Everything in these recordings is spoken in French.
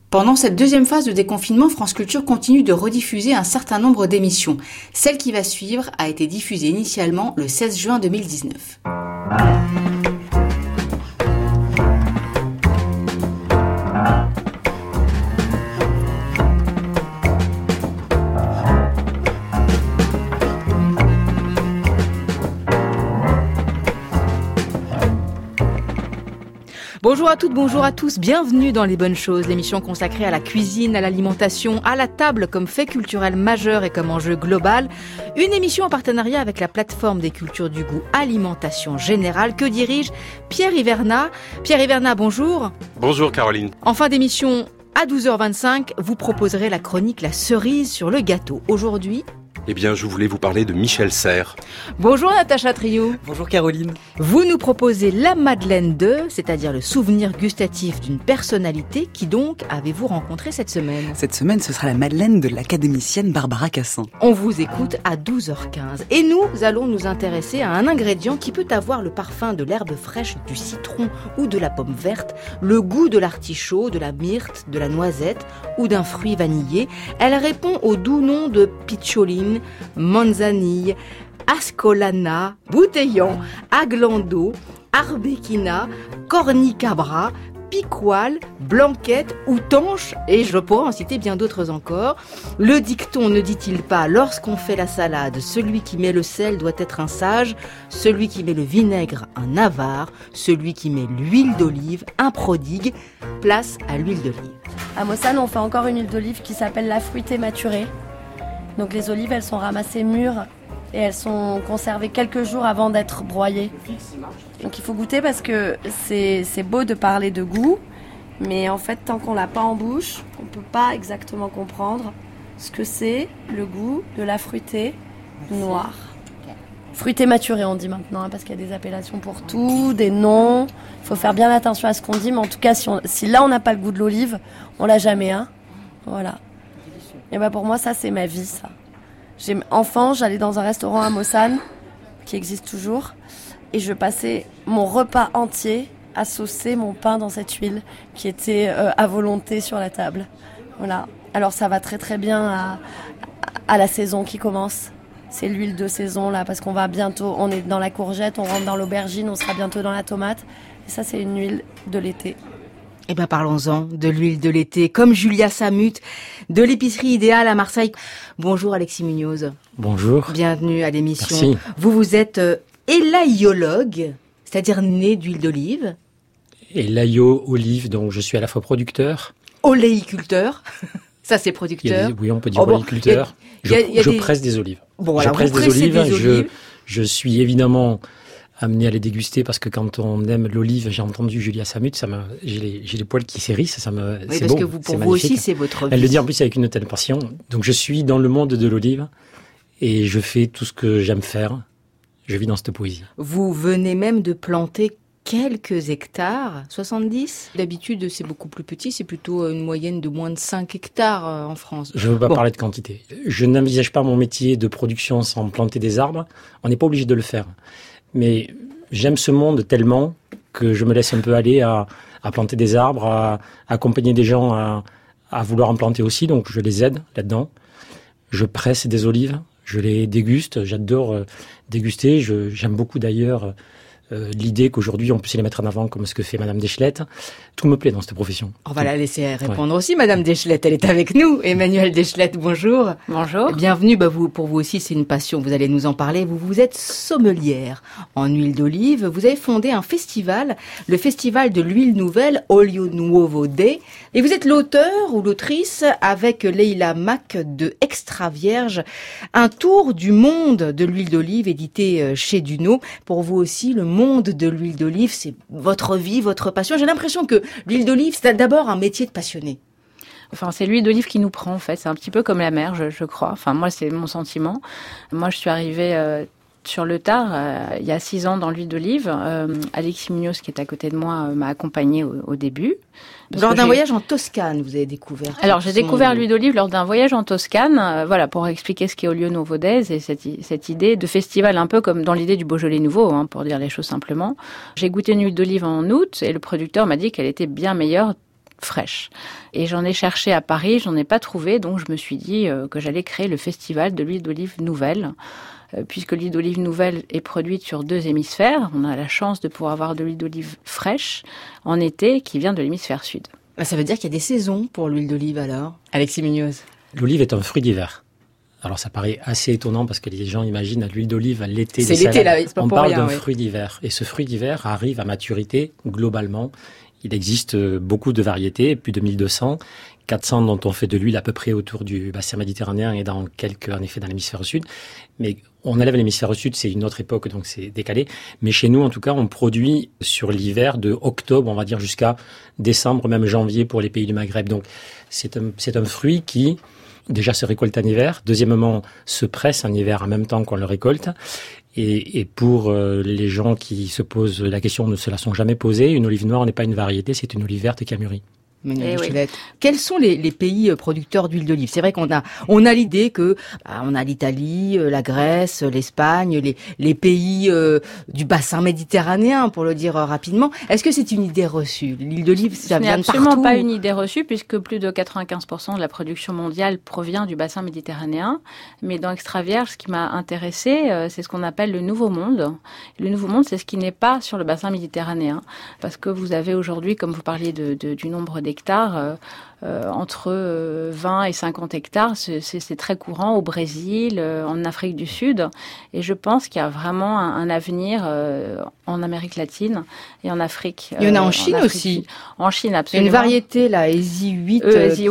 Pendant cette deuxième phase de déconfinement, France Culture continue de rediffuser un certain nombre d'émissions. Celle qui va suivre a été diffusée initialement le 16 juin 2019. Bonjour à toutes, bonjour à tous, bienvenue dans Les Bonnes Choses, l'émission consacrée à la cuisine, à l'alimentation, à la table comme fait culturel majeur et comme enjeu global. Une émission en partenariat avec la plateforme des cultures du goût Alimentation Générale que dirige Pierre Hivernat. Pierre Hivernat, bonjour. Bonjour Caroline. En fin d'émission, à 12h25, vous proposerez la chronique La cerise sur le gâteau. Aujourd'hui, eh bien, je voulais vous parler de Michel Serres. Bonjour Natacha Trio. Bonjour Caroline. Vous nous proposez la Madeleine de, c'est-à-dire le souvenir gustatif d'une personnalité. Qui donc avez-vous rencontré cette semaine ? Cette semaine, ce sera la Madeleine de l'académicienne Barbara Cassin. On vous écoute à 12h15. Et nous allons nous intéresser à un ingrédient qui peut avoir le parfum de l'herbe fraîche, du citron ou de la pomme verte, le goût de l'artichaut, de la myrte, de la noisette ou d'un fruit vanillé. Elle répond au doux nom de pitcholine, manzanille, ascolana, bouteillant, aglando, arbequina, cornicabra, piquoile, blanquette ou tanche, et je pourrais en citer bien d'autres encore. Le dicton ne dit-il pas, lorsqu'on fait la salade, celui qui met le sel doit être un sage, celui qui met le vinaigre un avare, celui qui met l'huile d'olive un prodigue. Place à l'huile d'olive. À Mossane, on fait encore une huile d'olive qui s'appelle la fruitée maturée. Donc les olives, elles sont ramassées mûres et elles sont conservées quelques jours avant d'être broyées. Donc il faut goûter parce que c'est beau de parler de goût, mais en fait, tant qu'on l'a pas en bouche, on peut pas exactement comprendre ce que c'est le goût de la fruitée noire. Fruitée maturée, on dit maintenant, parce qu'il y a des appellations pour tout, des noms. Il faut faire bien attention à ce qu'on dit, mais en tout cas, si là on n'a pas le goût de l'olive, on l'a jamais, hein. Voilà. Et ben pour moi, ça, c'est ma vie, ça. Enfant, j'allais dans un restaurant à Mossane, qui existe toujours, et je passais mon repas entier à saucer mon pain dans cette huile qui était à volonté sur la table. Voilà. Alors ça va très très bien à la saison qui commence. C'est l'huile de saison là, parce qu'on va bientôt, on est dans la courgette, on rentre dans l'aubergine, on sera bientôt dans la tomate. Et ça, c'est une huile de l'été. Eh bien, parlons-en de l'huile de l'été, comme Julia Samut, de l'épicerie idéale à Marseille. Bonjour Alexis Munoz. Bonjour. Bienvenue à l'émission. Merci. Vous êtes élaïologue, c'est-à-dire né d'huile d'olive. Élaïo olive, donc je suis à la fois producteur. Oléiculteur, ça c'est producteur. Oui, on peut dire oléiculteur. Je presse des olives. Bon, voilà, je presse des olives. Je suis évidemment amené à les déguster parce que quand on aime l'olive, j'ai entendu Julia Samut, j'ai les poils qui s'hérissent, c'est parce beau, que pour vous aussi, c'est votre vie. Elle le dit en plus avec une telle passion. Donc je suis dans le monde de l'olive et je fais tout ce que j'aime faire. Je vis dans cette poésie. Vous venez même de planter quelques hectares, 70. D'habitude, c'est beaucoup plus petit, c'est plutôt une moyenne de moins de 5 hectares en France. Je ne veux pas parler de quantité. Je n'envisage pas mon métier de production sans planter des arbres. On n'est pas obligé de le faire. Mais j'aime ce monde tellement que je me laisse un peu aller à planter des arbres, à accompagner des gens à vouloir en planter aussi. Donc je les aide là-dedans. Je presse des olives, je les déguste. J'adore déguster. J'aime beaucoup d'ailleurs l'idée qu'aujourd'hui on puisse les mettre en avant comme ce que fait Madame Deschlette. Tout me plaît dans cette profession. On va la laisser répondre aussi, Madame Deschlette. Elle est avec nous. Emmanuelle Deschlette, bonjour. Bonjour. Bienvenue. Pour vous aussi, c'est une passion. Vous allez nous en parler. Vous êtes sommelière en huile d'olive. Vous avez fondé un festival, le festival de l'huile nouvelle, Olio Nuovo Day. Et vous êtes l'auteur ou l'autrice avec Leila Mack de Extra Vierge, un tour du monde de l'huile d'olive édité chez Duno. Pour vous aussi, le monde de l'huile d'olive, c'est votre vie, votre passion. J'ai l'impression que l'huile d'olive, c'est d'abord un métier de passionné. Enfin, c'est l'huile d'olive qui nous prend, en fait. C'est un petit peu comme la mer, je crois. Enfin, moi, c'est mon sentiment. Moi, je suis arrivée sur le tard, il y a 6 ans, dans l'huile d'olive. Alexis Munoz, qui est à côté de moi, m'a accompagnée au début. Lors d'un voyage en Toscane, vous avez découvert. Alors, j'ai découvert l'huile d'olive lors d'un voyage en Toscane, voilà, pour expliquer ce qu'est Olio Nuovo Days et cette idée de festival un peu comme dans l'idée du Beaujolais nouveau, hein, pour dire les choses simplement. J'ai goûté une huile d'olive en août et le producteur m'a dit qu'elle était bien meilleure fraîche. Et j'en ai cherché à Paris, j'en ai pas trouvé, donc je me suis dit que j'allais créer le festival de l'huile d'olive nouvelle. Puisque l'huile d'olive nouvelle est produite sur 2 hémisphères, on a la chance de pouvoir avoir de l'huile d'olive fraîche en été qui vient de l'hémisphère sud. Ça veut dire qu'il y a des saisons pour l'huile d'olive alors, Alexis Munoz? L'olive est un fruit d'hiver. Alors ça paraît assez étonnant parce que les gens imaginent l'huile d'olive l'été. C'est l'été là, c'est pas on pour parle rien, d'un oui. fruit d'hiver. Et ce fruit d'hiver arrive à maturité globalement. Il existe beaucoup de variétés, plus de 1200, 400 dont on fait de l'huile à peu près autour du bassin méditerranéen et dans quelques, en effet, dans l'hémisphère sud. Mais on enlève l'hémisphère sud, c'est une autre époque, donc c'est décalé. Mais chez nous, en tout cas, on produit sur l'hiver de octobre, on va dire, jusqu'à décembre, même janvier pour les pays du Maghreb. Donc c'est un fruit qui, déjà, se récolte en hiver. Deuxièmement, se presse en hiver en même temps qu'on le récolte. Et pour les gens qui se posent la question, ne se la sont jamais posée, une olive noire n'est pas une variété, c'est une olive verte qui a mûri. Oui. Quels sont les pays producteurs d'huile d'olive? C'est vrai qu'on a l'idée que on a l'Italie, la Grèce, l'Espagne, les pays du bassin méditerranéen, pour le dire rapidement. Est-ce que c'est une idée reçue? L'huile d'olive, ça vient de partout? Ce n'est absolument pas une idée reçue, puisque plus de 95% de la production mondiale provient du bassin méditerranéen. Mais dans Extra Vierge, ce qui m'a intéressée, c'est ce qu'on appelle le Nouveau Monde. Le Nouveau Monde, c'est ce qui n'est pas sur le bassin méditerranéen. Parce que vous avez aujourd'hui, comme vous parliez du nombre d'hectares, entre 20 et 50 hectares, c'est très courant au Brésil, en Afrique du Sud. Et je pense qu'il y a vraiment un avenir en Amérique latine et en Afrique. Il y en a en Chine aussi. En Chine, absolument. Une variété, là, ESI 8.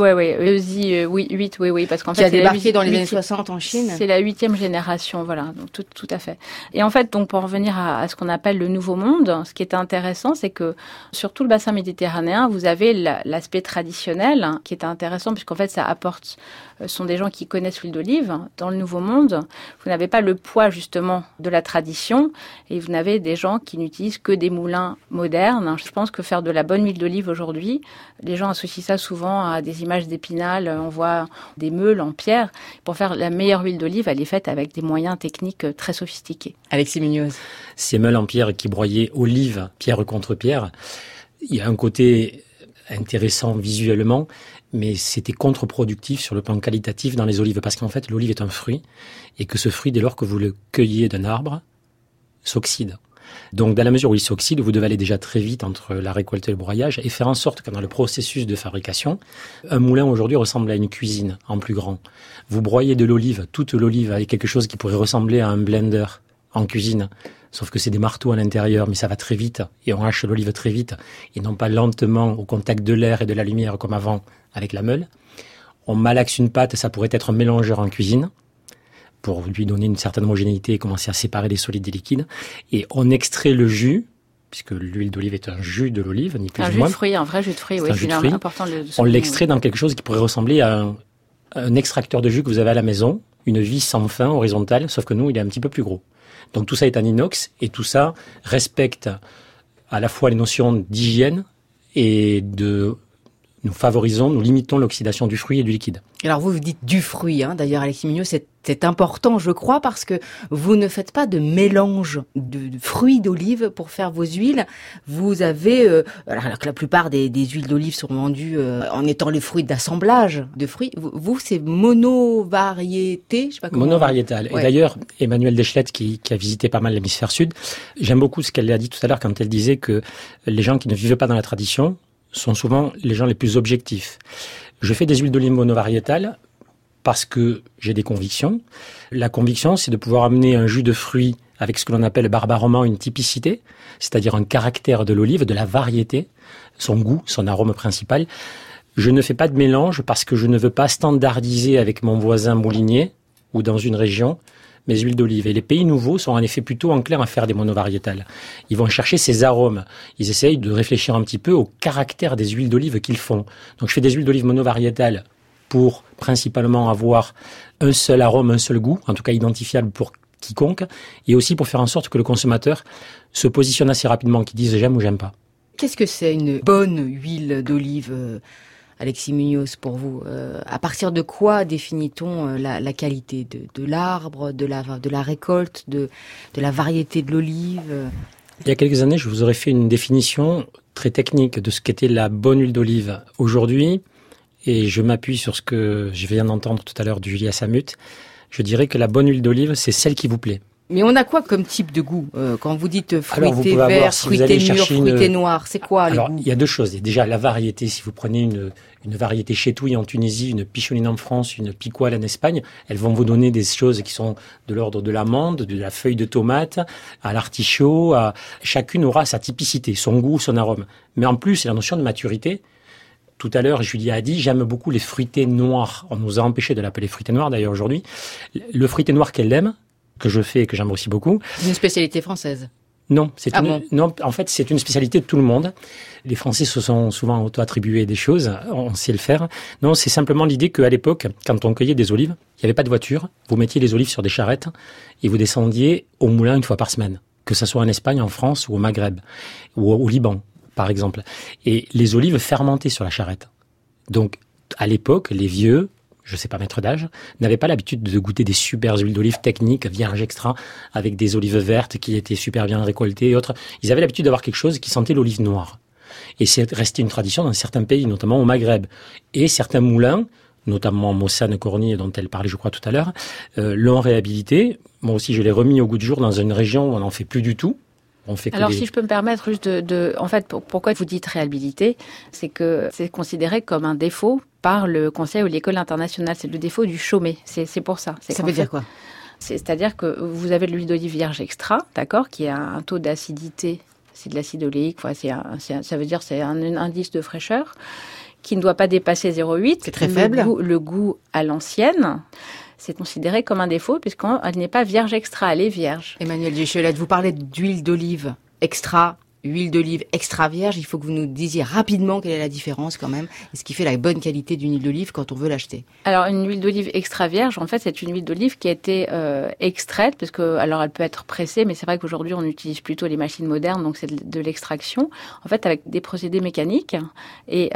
ESI 8, oui, parce qu'en fait, qui a débarqué dans les années 60 en Chine. C'est la 8e génération, voilà, donc tout à fait. Et en fait, donc pour revenir à ce qu'on appelle le Nouveau Monde, ce qui est intéressant, c'est que sur tout le bassin méditerranéen, vous avez l'aspect traditionnel qui est intéressant, puisqu'en fait, ça apporte, sont des gens qui connaissent l'huile d'olive. Dans le Nouveau Monde, vous n'avez pas le poids, justement, de la tradition, et vous n'avez des gens qui n'utilisent que des moulins modernes. Je pense que faire de la bonne huile d'olive aujourd'hui, les gens associent ça souvent à des images d'Épinal, on voit des meules en pierre. Pour faire la meilleure huile d'olive, elle est faite avec des moyens techniques très sophistiqués. Alexis Munoz. Ces meules en pierre qui broyaient olive, pierre contre pierre, il y a un côté intéressant visuellement, mais c'était contre-productif sur le plan qualitatif dans les olives, parce qu'en fait, l'olive est un fruit, et que ce fruit, dès lors que vous le cueillez d'un arbre, s'oxyde. Donc, dans la mesure où il s'oxyde, vous devez aller déjà très vite entre la récolte et le broyage, et faire en sorte que dans le processus de fabrication, un moulin aujourd'hui ressemble à une cuisine en plus grand. Vous broyez de l'olive, toute l'olive avec quelque chose qui pourrait ressembler à un blender en cuisine, sauf que c'est des marteaux à l'intérieur, mais ça va très vite, et on hache l'olive très vite, et non pas lentement au contact de l'air et de la lumière comme avant avec la meule. On malaxe une pâte, ça pourrait être un mélangeur en cuisine, pour lui donner une certaine homogénéité et commencer à séparer les solides des liquides, et on extrait le jus, puisque l'huile d'olive est un jus de l'olive, ni plus ni moins. Un jus de fruit, un vrai jus de fruit, oui, c'est important de le souligner. On l'extrait dans quelque chose qui pourrait ressembler à un extracteur de jus que vous avez à la maison, une vis sans fin, horizontale, sauf que nous, il est un petit peu plus gros. Donc tout ça est en inox et tout ça respecte à la fois les notions d'hygiène et nous limitons l'oxydation du fruit et du liquide. Alors vous dites du fruit, d'ailleurs Alexis Munoz, c'est important je crois parce que vous ne faites pas de mélange de fruits d'olive pour faire vos huiles. Vous avez, alors que la plupart des huiles d'olive sont vendues en étant les fruits d'assemblage de fruits, vous c'est monovariété, je sais pas comment. Monovariétal. Ouais. Et d'ailleurs, Emmanuelle Deschlette qui a visité pas mal l'hémisphère sud, j'aime beaucoup ce qu'elle a dit tout à l'heure quand elle disait que les gens qui ne vivent pas dans la tradition sont souvent les gens les plus objectifs. Je fais des huiles d'olive monovariétales parce que j'ai des convictions. La conviction, c'est de pouvoir amener un jus de fruits avec ce que l'on appelle barbaroment une typicité, c'est-à-dire un caractère de l'olive, de la variété, son goût, son arôme principal. Je ne fais pas de mélange parce que je ne veux pas standardiser avec mon voisin moulinier ou dans une région mes huiles d'olive. Et les pays nouveaux sont en effet plutôt enclins à faire des monovariétales. Ils vont chercher ces arômes. Ils essayent de réfléchir un petit peu au caractère des huiles d'olive qu'ils font. Donc je fais des huiles d'olive monovariétales pour principalement avoir un seul arôme, un seul goût, en tout cas identifiable pour quiconque, et aussi pour faire en sorte que le consommateur se positionne assez rapidement, qu'il dise j'aime ou j'aime pas. Qu'est-ce que c'est une bonne huile d'olive, Alexis Munoz, pour vous? À partir de quoi définit-on la qualité de l'arbre, de la récolte, de la variété de l'olive? Il y a quelques années, je vous aurais fait une définition très technique de ce qu'était la bonne huile d'olive aujourd'hui, et je m'appuie sur ce que je viens d'entendre tout à l'heure du Julia Samut, je dirais que la bonne huile d'olive, c'est celle qui vous plaît. Mais on a quoi comme type de goût quand vous dites Alors, fruité vert, fruité mûr, fruité noir? C'est quoi Alors, les goûts? il y a deux choses. Déjà, la variété. Si vous prenez une variété chétouille en Tunisie, une picholine en France, une picoile en Espagne, elles vont vous donner des choses qui sont de l'ordre de l'amande, de la feuille de tomate, à l'artichaut. Chacune aura sa typicité, son goût, son arôme. Mais en plus, la notion de maturité. Tout à l'heure, Julia a dit, j'aime beaucoup les fruités noirs. On nous a empêché de l'appeler fruité noir, d'ailleurs, aujourd'hui. Le fruité noir qu'elle aime, que je fais et que j'aime aussi beaucoup. C'est une spécialité française. Non, bon en fait, c'est une spécialité de tout le monde. Les Français se sont souvent auto-attribués des choses, on sait le faire. Non, c'est simplement l'idée qu'à l'époque, quand on cueillait des olives, il n'y avait pas de voiture, vous mettiez les olives sur des charrettes et vous descendiez au moulin une fois par semaine, que ce soit en Espagne, en France ou au Maghreb, ou au Liban, par exemple. Et les olives fermentaient sur la charrette. Donc, à l'époque, les vieux, je sais pas maître d'âge, n'avaient pas l'habitude de goûter des super huiles d'olive techniques, vierges extra, avec des olives vertes qui étaient super bien récoltées et autres. Ils avaient l'habitude d'avoir quelque chose qui sentait l'olive noire. Et c'est resté une tradition dans certains pays, notamment au Maghreb. Et certains moulins, notamment Mossane Corny, dont elle parlait, je crois, tout à l'heure, l'ont réhabilité. Moi aussi, je l'ai remis au goût du jour dans une région où on n'en fait plus du tout. Alors, si je peux me permettre juste en fait, pourquoi vous dites réhabilité, c'est que c'est considéré comme un défaut par le Conseil ou l'École internationale. C'est le défaut du chômé. C'est pour ça. Ça veut dire quoi? C'est-à-dire que vous avez de l'huile d'olive vierge extra, d'accord, qui a un taux d'acidité, c'est de l'acide oléique, ça veut dire c'est un indice de fraîcheur qui ne doit pas dépasser 0,8. C'est très faible. Le goût à l'ancienne, c'est considéré comme un défaut puisqu'elle n'est pas vierge extra, elle est vierge. Emmanuel Duchelette, vous parlez d'huile d'olive extra, huile d'olive extra vierge. Il faut que vous nous disiez rapidement quelle est la différence quand même et ce qui fait la bonne qualité d'une huile d'olive quand on veut l'acheter. Alors une huile d'olive extra vierge, en fait, c'est une huile d'olive qui a été extraite parce que alors elle peut être pressée, mais c'est vrai qu'aujourd'hui on utilise plutôt les machines modernes, donc c'est de l'extraction. En fait, avec des procédés mécaniques et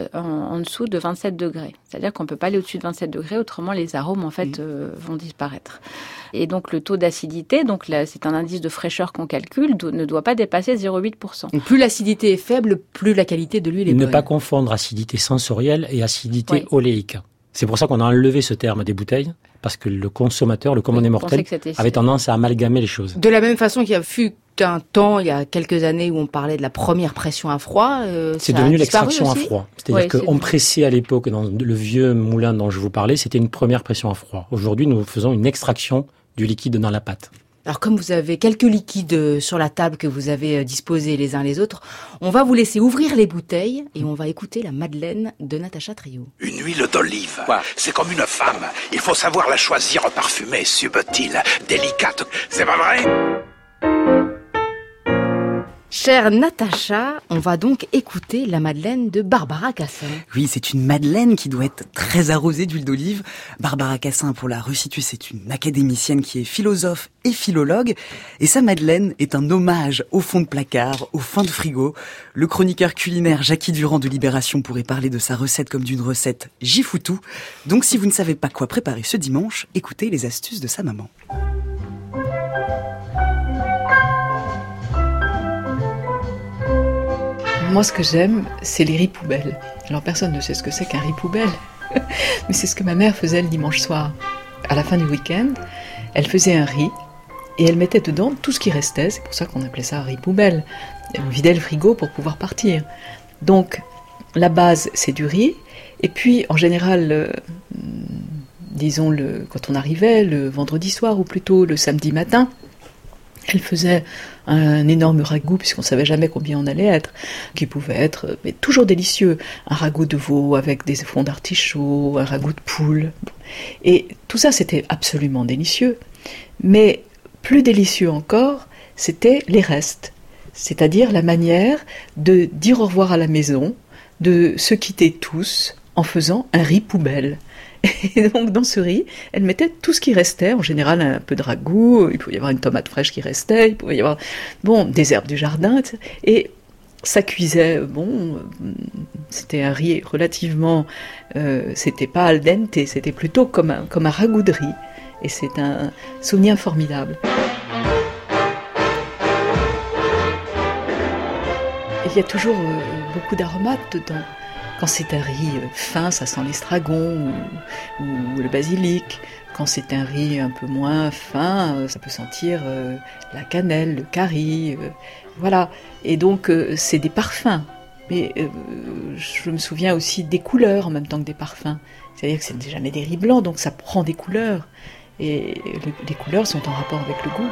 en dessous de 27 degrés. C'est-à-dire qu'on peut pas aller au-dessus de 27 degrés, autrement les arômes en fait vont disparaître. Et donc le taux d'acidité, donc là, c'est un indice de fraîcheur qu'on calcule, ne doit pas dépasser 0,8%. Donc plus l'acidité est faible, plus la qualité de l'huile est bonne. Ne pas confondre acidité sensorielle et acidité oléique. C'est pour ça qu'on a enlevé ce terme des bouteilles, parce que le consommateur, le commun des mortels, avait tendance à amalgamer les choses. De la même façon qu'il y a fut un temps, il y a quelques années, où on parlait de la première pression à froid. C'est devenu l'extraction à froid. C'est-à-dire qu'on pressait à l'époque, dans le vieux moulin dont je vous parlais, c'était une première pression à froid. Aujourd'hui, nous faisons une extraction du liquide dans la pâte. Alors comme vous avez quelques liquides sur la table que vous avez disposés les uns les autres, on va vous laisser ouvrir les bouteilles et on va écouter la Madeleine de Natacha Trio. Une huile d'olive, c'est comme une femme. Il faut savoir la choisir parfumée, subtile, délicate. C'est pas vrai ? Chère Natacha, on va donc écouter la Madeleine de Barbara Cassin. Oui, c'est une Madeleine qui doit être très arrosée d'huile d'olive. Barbara Cassin, pour la resituer, c'est une académicienne qui est philosophe et philologue. Et sa Madeleine est un hommage au fond de placard, au fond de frigo. Le chroniqueur culinaire Jackie Durand de Libération pourrait parler de sa recette comme d'une recette gifoutou. Donc si vous ne savez pas quoi préparer ce dimanche, écoutez les astuces de sa maman. Moi, ce que j'aime, c'est les riz poubelles. Alors, personne ne sait ce que c'est qu'un riz poubelle, mais c'est ce que ma mère faisait le dimanche soir. À la fin du week-end, elle faisait un riz et elle mettait dedans tout ce qui restait. C'est pour ça qu'on appelait ça un riz poubelle. Elle vidait le frigo pour pouvoir partir. Donc, la base, c'est du riz. Et puis, en général, quand on arrivait le vendredi soir ou plutôt le samedi matin, elle faisait un énorme ragoût, puisqu'on ne savait jamais combien on allait être, qui pouvait être mais toujours délicieux. Un ragoût de veau avec des fonds d'artichaut, un ragoût de poule. Et tout ça, c'était absolument délicieux. Mais plus délicieux encore, c'était les restes. C'est-à-dire la manière de dire au revoir à la maison, de se quitter tous en faisant un riz poubelle. Et donc dans ce riz, elle mettait tout ce qui restait, en général un peu de ragoût, il pouvait y avoir une tomate fraîche qui restait, il pouvait y avoir des herbes du jardin, etc. Et ça cuisait, c'était un riz relativement, c'était pas al dente, c'était plutôt comme un ragoût de riz. Et c'est un souvenir formidable. Il il y a toujours beaucoup d'aromates dedans. Quand c'est un riz fin, ça sent l'estragon ou le basilic. Quand c'est un riz un peu moins fin, ça peut sentir la cannelle, le curry, voilà. Et donc c'est des parfums. Mais je me souviens aussi des couleurs en même temps que des parfums. C'est-à-dire que c'est jamais des riz blancs, donc ça prend des couleurs. Et les couleurs sont en rapport avec le goût.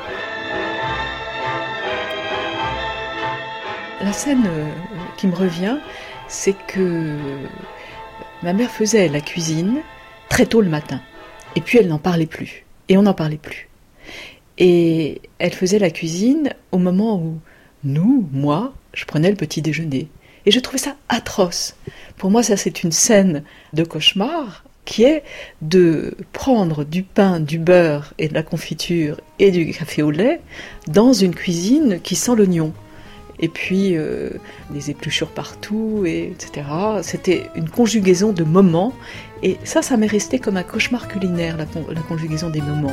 La scène qui me revient, c'est que ma mère faisait la cuisine très tôt le matin. Et puis elle n'en parlait plus. Et on n'en parlait plus. Et elle faisait la cuisine au moment où moi, je prenais le petit déjeuner. Et je trouvais ça atroce. Pour moi, ça c'est une scène de cauchemar qui est de prendre du pain, du beurre et de la confiture et du café au lait dans une cuisine qui sent l'oignon. Et puis des épluchures partout, etc. C'était une conjugaison de moments. Et ça m'est resté comme un cauchemar culinaire, la conjugaison des moments.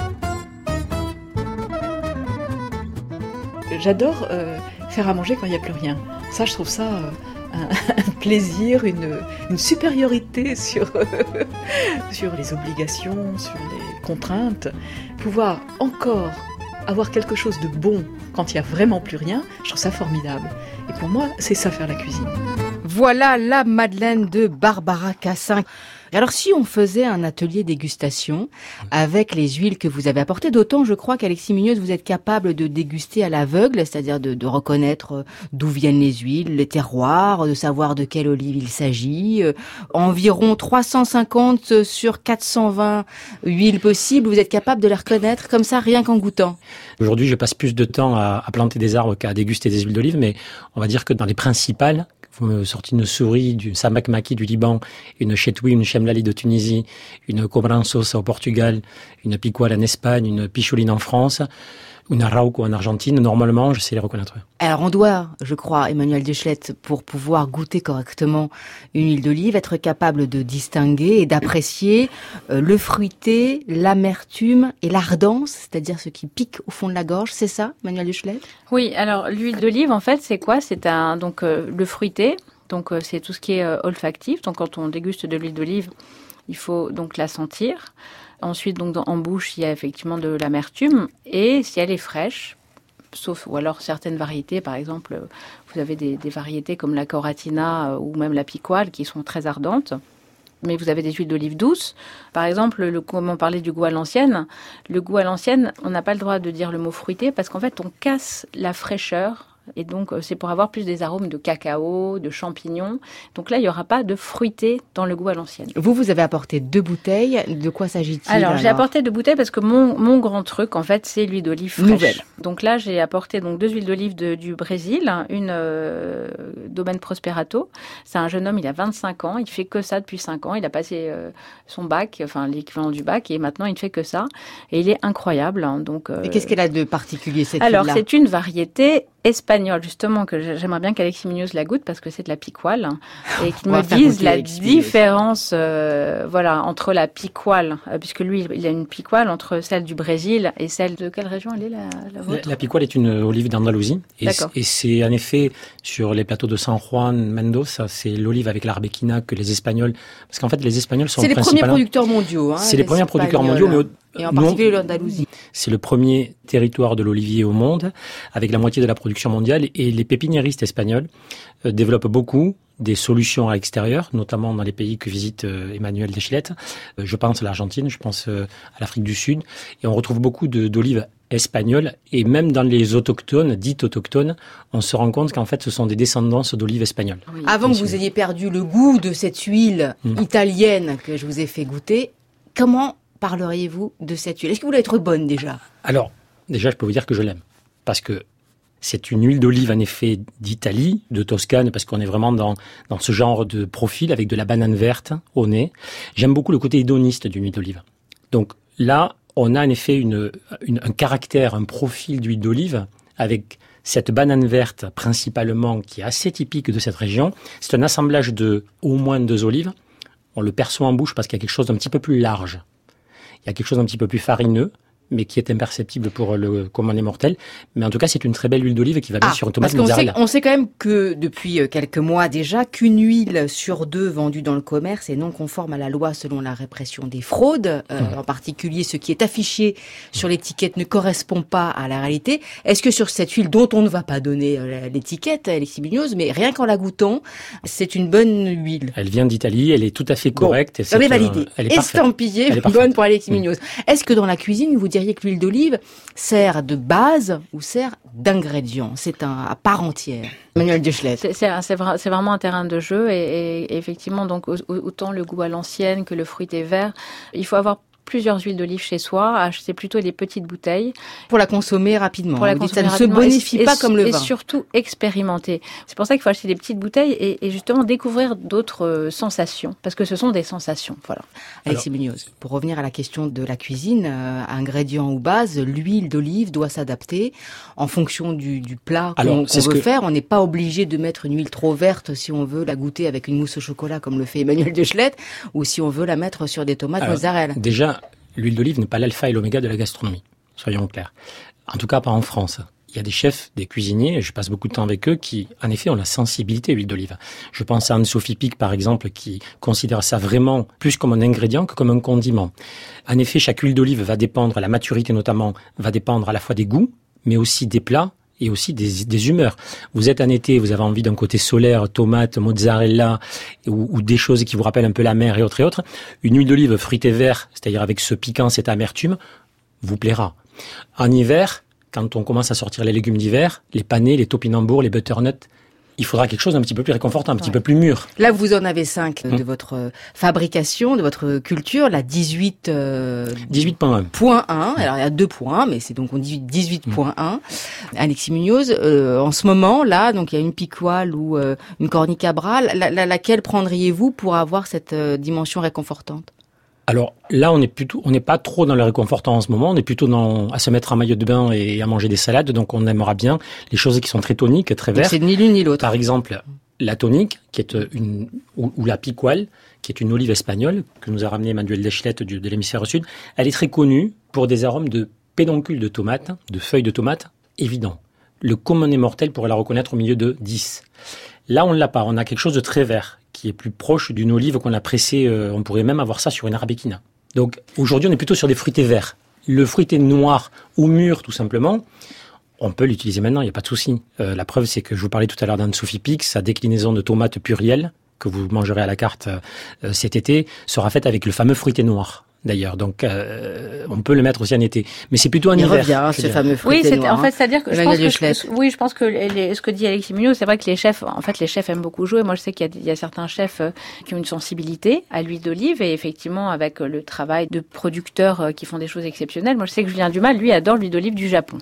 J'adore faire à manger quand il n'y a plus rien. Ça, je trouve ça un plaisir, une supériorité sur les obligations, sur les contraintes. Pouvoir encore avoir quelque chose de bon quand il n'y a vraiment plus rien, je trouve ça formidable. Et pour moi, c'est ça faire la cuisine. Voilà la Madeleine de Barbara Cassin. Alors si on faisait un atelier dégustation avec les huiles que vous avez apportées, d'autant je crois qu'Alexis Munoz, vous êtes capable de déguster à l'aveugle, c'est-à-dire de reconnaître d'où viennent les huiles, les terroirs, de savoir de quelle olive il s'agit. Environ 350 sur 420 huiles possibles, vous êtes capable de les reconnaître comme ça rien qu'en goûtant. Aujourd'hui, je passe plus de temps à planter des arbres qu'à déguster des huiles d'olive, mais on va dire que dans les principales, vous me sortez une souris, du Sambac Maki du Liban, une Chetwi, une Chemlali de Tunisie, une Cobranços au Portugal, une Picual en Espagne, une Picholine en France, une Arauco en Argentine. Normalement, je sais les reconnaître. Alors on doit, je crois, Emmanuel Deschlette, pour pouvoir goûter correctement une huile d'olive, être capable de distinguer et d'apprécier le fruité, l'amertume et l'ardence, c'est-à-dire ce qui pique au fond de la gorge. C'est ça, Emmanuel Deschlette ? Oui, alors l'huile d'olive, en fait, c'est quoi ? C'est le fruité, donc c'est tout ce qui est olfactif. Donc quand on déguste de l'huile d'olive, il faut donc la sentir. Ensuite, donc en bouche, il y a effectivement de l'amertume. Et si elle est fraîche, ou alors certaines variétés, par exemple, vous avez des variétés comme la Coratina ou même la Picual qui sont très ardentes. Mais vous avez des huiles d'olive douces. Par exemple, comme on parlait du goût à l'ancienne, le goût à l'ancienne, on n'a pas le droit de dire le mot fruité parce qu'en fait, on casse la fraîcheur. Et donc, c'est pour avoir plus des arômes de cacao, de champignons. Donc là, il n'y aura pas de fruité dans le goût à l'ancienne. Vous avez apporté 2 bouteilles. De quoi s'agit-il ? Alors, j'ai apporté 2 bouteilles parce que mon grand truc, en fait, c'est l'huile d'olive fraîche. Nouvelle. Donc là, j'ai apporté 2 huiles d'olive du Brésil. Une Domaine Prosperato. C'est un jeune homme, il a 25 ans. Il fait que ça depuis 5 ans. Il a passé son bac, enfin l'équivalent du bac. Et maintenant, il ne fait que ça. Et il est incroyable. Hein, donc, et qu'est-ce qu'elle a de particulier, cette huile-là ? Alors, c'est une variété espagnole, justement, que j'aimerais bien qu'Alexis Munoz la goûte parce que c'est de la Picual et qu'il me dise la différence entre la Picual, puisque lui, il a une Picual entre celle du Brésil et celle de quelle région elle est, la vôtre ? La Picual est une olive d'Andalousie et c'est en effet sur les plateaux de San Juan, Mendoza, c'est l'olive avec l'Arbequina que les Espagnols, parce qu'en fait les Espagnols sont principalement... C'est les premiers producteurs mondiaux. Hein, c'est les premiers producteurs mondiaux, mais et en particulier l'Andalousie. C'est le premier territoire de l'olivier au monde, avec la moitié de la production mondiale. Et les pépiniéristes espagnols développent beaucoup des solutions à l'extérieur, notamment dans les pays que visite Emmanuel Deschlette. Je pense à l'Argentine, je pense à l'Afrique du Sud. Et on retrouve beaucoup d'olives espagnoles. Et même dans les autochtones, dites autochtones, on se rend compte qu'en fait, ce sont des descendances d'olives espagnoles. Oui. Avant que vous ayez perdu le goût de cette huile italienne que je vous ai fait goûter, comment parleriez-vous de cette huile ? Est-ce que vous voulez être bonne déjà ? Alors, déjà, je peux vous dire que je l'aime. Parce que c'est une huile d'olive, en effet, d'Italie, de Toscane, parce qu'on est vraiment dans ce genre de profil, avec de la banane verte au nez. J'aime beaucoup le côté hédoniste d'une huile d'olive. Donc là, on a en effet un caractère, un profil d'huile d'olive, avec cette banane verte, principalement, qui est assez typique de cette région. C'est un assemblage de au moins 2 olives. On le perçoit en bouche parce qu'il y a quelque chose d'un petit peu plus large. Il y a quelque chose d'un petit peu plus farineux, mais qui est imperceptible pour le commun des mortels. Mais en tout cas, c'est une très belle huile d'olive qui va bien sur une tomate mozzarella. On sait quand même que depuis quelques mois déjà, qu'une huile sur 2 vendue dans le commerce est non conforme à la loi selon la répression des fraudes. En particulier, ce qui est affiché sur l'étiquette ne correspond pas à la réalité. Est-ce que sur cette huile, dont on ne va pas donner l'étiquette, Alexis Munoz, mais rien qu'en la goûtant, c'est une bonne huile? Elle vient d'Italie, elle est tout à fait correcte. Elle est validée, estampillée, bonne pour Alexis Munoz. Est-ce que dans la cuisine, vous diriez que l'huile d'olive sert de base ou sert d'ingrédient? C'est à part entière. Manuel de Schlett. C'est vraiment un terrain de jeu et effectivement, donc autant le goût à l'ancienne que le fruité vert, il faut avoir plusieurs huiles d'olive chez soi, acheter plutôt des petites bouteilles. Pour la consommer rapidement. Pour la consommer ça ne se bonifie pas comme le vin. Et surtout expérimenter. C'est pour ça qu'il faut acheter des petites bouteilles et justement découvrir d'autres sensations. Parce que ce sont des sensations. Voilà. Alexis Munoz, pour revenir à la question de la cuisine, ingrédient ou base, l'huile d'olive doit s'adapter en fonction du plat qu'on veut faire. On n'est pas obligé de mettre une huile trop verte si on veut la goûter avec une mousse au chocolat comme le fait Emmanuel de Schlett ou si on veut la mettre sur des tomates mozzarella. Déjà, l'huile d'olive n'est pas l'alpha et l'oméga de la gastronomie, soyons clairs. En tout cas, pas en France. Il y a des chefs, des cuisiniers, et je passe beaucoup de temps avec eux, qui, en effet, ont la sensibilité à l'huile d'olive. Je pense à Anne-Sophie Pic, par exemple, qui considère ça vraiment plus comme un ingrédient que comme un condiment. En effet, chaque huile d'olive va dépendre, la maturité notamment, va dépendre à la fois des goûts, mais aussi des plats, et aussi des humeurs. Vous êtes en été, vous avez envie d'un côté solaire, tomate, mozzarella, ou des choses qui vous rappellent un peu la mer et autres et autres. Une huile d'olive fruitée vert, c'est-à-dire avec ce piquant, cette amertume, vous plaira. En hiver, quand on commence à sortir les légumes d'hiver, les panais, les topinambours, les butternuts, il faudra quelque chose d'un petit peu plus réconfortant, un petit peu plus mûr. Là, vous en avez 5 de votre fabrication, de votre culture, la 18.1. Alors, il y a 2 points, mais c'est donc on dit 18.1. Alexis Munoz, en ce moment, là, donc il y a une picoile ou une cornique cabral. Laquelle prendriez-vous pour avoir cette dimension réconfortante? Alors là, on n'est pas trop dans le réconfortant en ce moment. On est plutôt à se mettre en maillot de bain et à manger des salades. Donc on aimera bien les choses qui sont très toniques, très vertes. C'est ni l'une ni l'autre. Par exemple, la tonique, qui est ou la picoile, qui est une olive espagnole que nous a ramené Emmanuel de Schlett de l'hémisphère sud. Elle est très connue pour des arômes de pédoncule de tomate, de feuilles de tomate évidents. Le commun des mortels pourrait la reconnaître au milieu de 10. Là, on ne l'a pas. On a quelque chose de très vert, qui est plus proche d'une olive qu'on a pressée. On pourrait même avoir ça sur une arabéquina. Donc, aujourd'hui, on est plutôt sur des fruités verts. Le fruité noir ou mûr, tout simplement, on peut l'utiliser maintenant, il n'y a pas de souci. La preuve, c'est que je vous parlais tout à l'heure d'Anne-Sophie Pic, sa déclinaison de tomates plurielles, que vous mangerez à la carte cet été, sera faite avec le fameux fruité noir. D'ailleurs, donc on peut le mettre aussi en été, mais c'est plutôt en hiver. Il revient ce fameux fruité noir. En fait, c'est-à-dire que je pense que ce que dit Alexis Munoz, c'est vrai que les chefs aiment beaucoup jouer. Moi, je sais qu'il y a certains chefs qui ont une sensibilité à l'huile d'olive et effectivement avec le travail de producteurs qui font des choses exceptionnelles. Moi, je sais que Julien Dumas, lui, adore l'huile d'olive du Japon.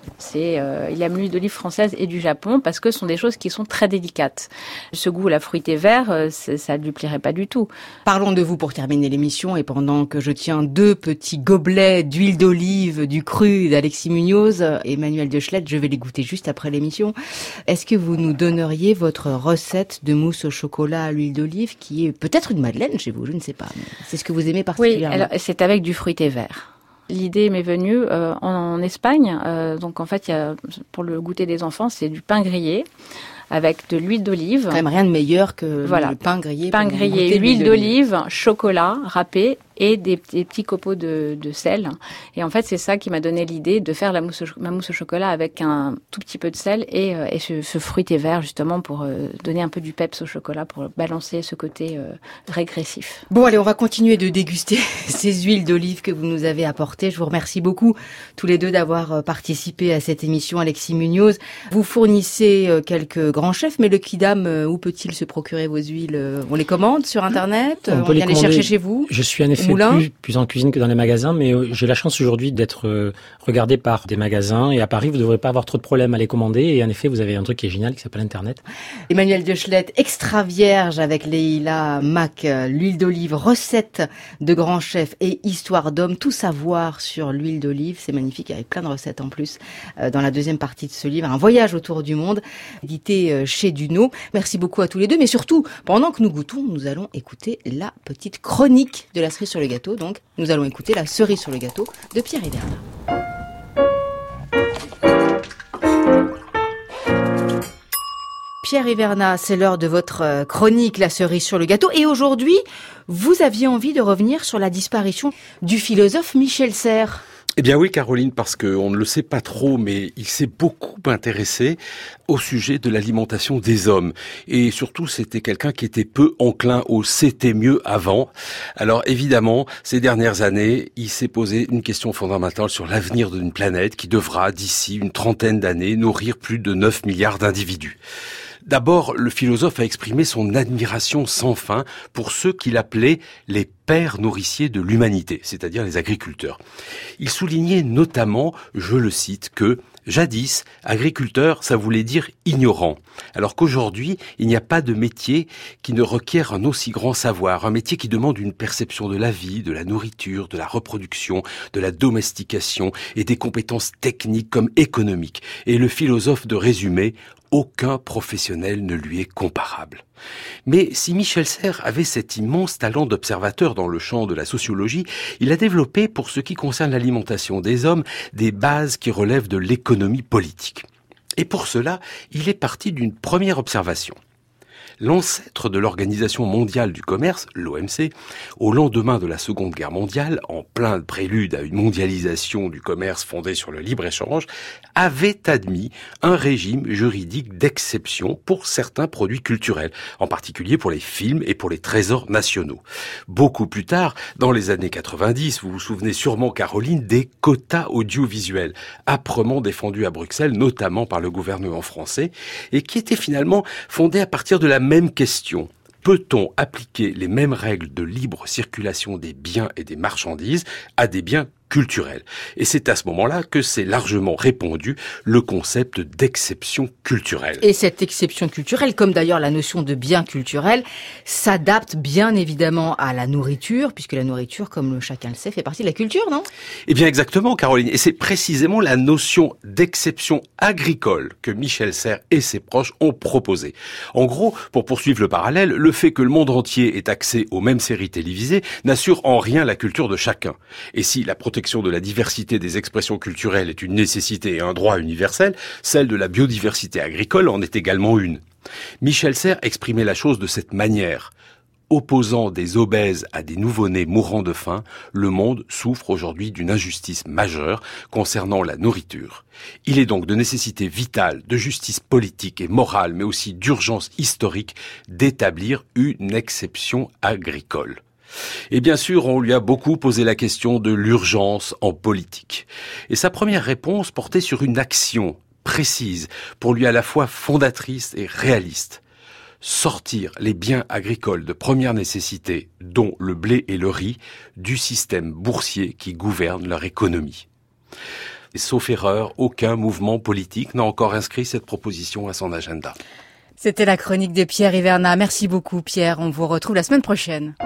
Il aime l'huile d'olive française et du Japon parce que ce sont des choses qui sont très délicates. Ce goût, la fruité vert, ça ne lui plairait pas du tout. Parlons de vous pour terminer l'émission et pendant que je tiens 2 petits gobelets d'huile d'olive, du cru d'Alexis Munoz et Emmanuel de Schlett, je vais les goûter juste après l'émission. Est-ce que vous nous donneriez votre recette de mousse au chocolat à l'huile d'olive qui est peut-être une madeleine chez vous, je ne sais pas. Mais c'est ce que vous aimez particulièrement. Oui, alors c'est avec du fruité vert. L'idée m'est venue en Espagne. Donc en fait, pour le goûter des enfants, c'est du pain grillé avec de l'huile d'olive. Quand même rien de meilleur que le pain grillé. Pain grillé, huile d'olive, chocolat râpé et des petits copeaux de sel. Et en fait, c'est ça qui m'a donné l'idée de faire ma mousse au chocolat avec un tout petit peu de sel et ce fruité vert justement pour donner un peu du peps au chocolat pour balancer ce côté régressif. Bon, allez, on va continuer de déguster ces huiles d'olive que vous nous avez apportées. Je vous remercie beaucoup tous les deux d'avoir participé à cette émission. Alexis Munoz, vous fournissez quelques grands chefs, mais le Quidam, où peut-il se procurer vos huiles? On les commande sur Internet? On vient les chercher chez vous? Je suis en effet plus en cuisine que dans les magasins, mais j'ai la chance aujourd'hui d'être regardé par des magasins et à Paris, vous ne devrez pas avoir trop de problèmes à les commander et en effet, vous avez un truc qui est génial qui s'appelle Internet. Emmanuel de Schlett, extra vierge avec Leïla Mac, l'huile d'olive, recette de grands chefs et histoire d'hommes, tout savoir sur l'huile d'olive, c'est magnifique avec plein de recettes en plus dans la deuxième partie de ce livre, un voyage autour du monde, édité chez Duno. Merci beaucoup à tous les deux, mais surtout, pendant que nous goûtons, nous allons écouter la petite chronique de la cerise sur le gâteau. Donc, nous allons écouter la cerise sur le gâteau de Pierre Hiverne. Pierre Hivernat, c'est l'heure de votre chronique La cerise sur le gâteau. Et aujourd'hui, vous aviez envie de revenir sur la disparition du philosophe Michel Serres. Eh bien oui, Caroline, parce qu'on ne le sait pas trop, mais il s'est beaucoup intéressé au sujet de l'alimentation des hommes. Et surtout, c'était quelqu'un qui était peu enclin au « c'était mieux avant ». Alors évidemment, ces dernières années, il s'est posé une question fondamentale sur l'avenir d'une planète qui devra, d'ici une trentaine d'années, nourrir plus de 9 milliards d'individus. D'abord, le philosophe a exprimé son admiration sans fin pour ceux qu'il appelait les pères nourriciers de l'humanité, c'est-à-dire les agriculteurs. Il soulignait notamment, je le cite, que jadis, agriculteur, ça voulait dire ignorant, alors qu'aujourd'hui, il n'y a pas de métier qui ne requiert un aussi grand savoir, un métier qui demande une perception de la vie, de la nourriture, de la reproduction, de la domestication et des compétences techniques comme économiques. Et le philosophe de résumer, aucun professionnel ne lui est comparable. Mais si Michel Serres avait cet immense talent d'observateur dans le champ de la sociologie, il a développé, pour ce qui concerne l'alimentation des hommes, des bases qui relèvent de l'économie politique. Et pour cela, il est parti d'une première observation. L'ancêtre de l'Organisation mondiale du commerce, l'OMC, au lendemain de la Seconde Guerre mondiale, en plein prélude à une mondialisation du commerce fondée sur le libre-échange, avait admis un régime juridique d'exception pour certains produits culturels, en particulier pour les films et pour les trésors nationaux. Beaucoup plus tard, dans les années 90, vous vous souvenez sûrement, Caroline, des quotas audiovisuels, âprement défendus à Bruxelles, notamment par le gouvernement français, et qui étaient finalement fondés à partir de la même question. Peut-on appliquer les mêmes règles de libre circulation des biens et des marchandises à des biens culturels? Et c'est à ce moment-là que s'est largement répandu le concept d'exception culturelle. Et cette exception culturelle, comme d'ailleurs la notion de bien culturel, s'adapte bien évidemment à la nourriture, puisque la nourriture, comme chacun le sait, fait partie de la culture, non? Eh bien exactement, Caroline. Et c'est précisément la notion d'exception agricole que Michel Serres et ses proches ont proposée. En gros, pour poursuivre le parallèle, le fait que le monde entier ait accès aux mêmes séries télévisées n'assure en rien la culture de chacun. Et si la protection de la diversité des expressions culturelles est une nécessité et un droit universel, celle de la biodiversité agricole en est également une. Michel Serres exprimait la chose de cette manière. Opposant des obèses à des nouveau-nés mourant de faim, le monde souffre aujourd'hui d'une injustice majeure concernant la nourriture. Il est donc de nécessité vitale, de justice politique et morale, mais aussi d'urgence historique, d'établir une exception agricole. Et bien sûr, on lui a beaucoup posé la question de l'urgence en politique. Et sa première réponse portait sur une action précise, pour lui à la fois fondatrice et réaliste. Sortir les biens agricoles de première nécessité, dont le blé et le riz, du système boursier qui gouverne leur économie. Et sauf erreur, aucun mouvement politique n'a encore inscrit cette proposition à son agenda. C'était la chronique de Pierre Hivernat. Merci beaucoup, Pierre. On vous retrouve la semaine prochaine.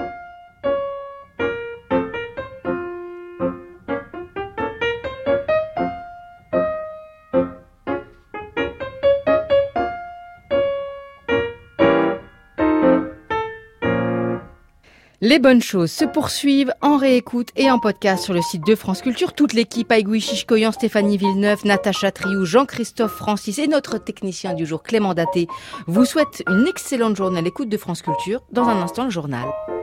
Les bonnes choses se poursuivent en réécoute et en podcast sur le site de France Culture. Toute l'équipe, Aïgoui Chichkoyan, Stéphanie Villeneuve, Natacha Triou, Jean-Christophe Francis et notre technicien du jour Clément Daté vous souhaite une excellente journée à l'écoute de France Culture. Dans un instant, le journal.